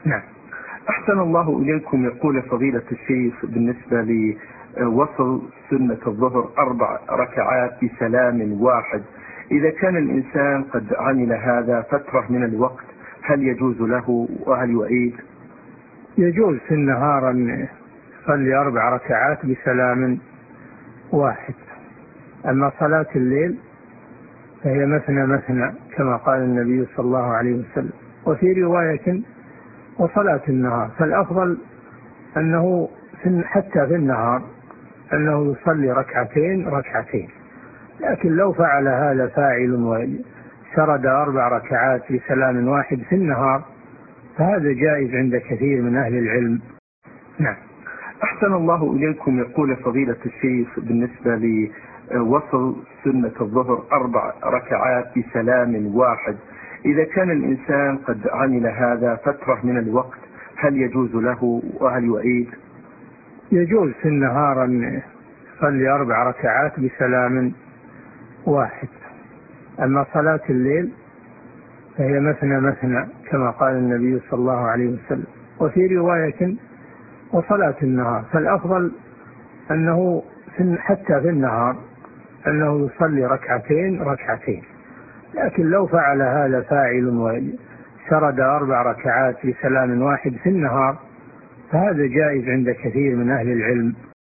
نعم. أحسن الله إليكم. يقول فضيلة الشيخ بالنسبة لوصل سنة الظهر 4 ركعات بسلام واحد، إذا كان الإنسان قد عمل هذا فترة من الوقت هل يجوز له وهل يعيد؟ يجوز في النهار أن يصلي 4 ركعات بسلام واحد، أما صلاة الليل فهي مثنى مثنى كما قال النبي صلى الله عليه وسلم. وفي رواية وصلاة النهار، فالأفضل أنه حتى في النهار أنه يصلي ركعتين ركعتين، لكن لو فعل هذا فاعل وسرد 4 ركعات بسلام واحد في النهار فهذا جائز عند كثير من أهل العلم. نعم. أحسن الله إليكم. يقول فضيلة الشيخ بالنسبة لوصل سنة الظهر 4 ركعات بسلام واحد، إذا كان الإنسان قد عمل هذا فترة من الوقت هل يجوز له وهل يعيد؟ يجوز في النهار أن يصلي 4 ركعات بسلام واحد، أما صلاة الليل فهي مثنى مثنى كما قال النبي صلى الله عليه وسلم. وفي رواية وصلاة النهار، فالأفضل أنه حتى في النهار أنه يصلي ركعتين ركعتين، لكن لو فعل هذا فاعل وسرد 4 ركعات بسلام واحد في النهار فهذا جائز عند كثير من أهل العلم.